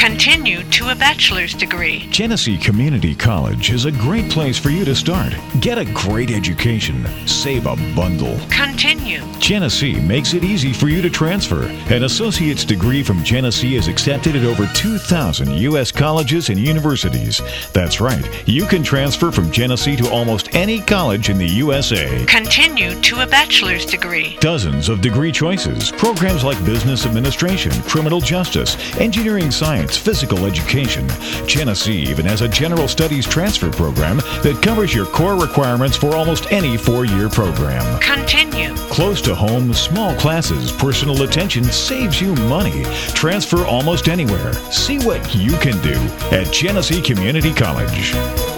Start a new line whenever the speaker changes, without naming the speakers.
Continue to a bachelor's degree.
Genesee Community College is a great place for you to start. Get a great education. Save a bundle.
Continue.
Genesee makes it easy for you to transfer. An associate's degree from Genesee is accepted at over 2,000 U.S. colleges and universities. That's right. You can transfer from Genesee to almost any college in the USA.
Continue to a bachelor's degree.
Dozens of degree choices. Programs like business administration, criminal justice, engineering science, physical education. Genesee even has a general studies transfer program that covers your core requirements for almost any four-year program.
Continue.
Close to home, small classes, personal attention saves you money. Transfer almost anywhere. See what you can do at Genesee Community College.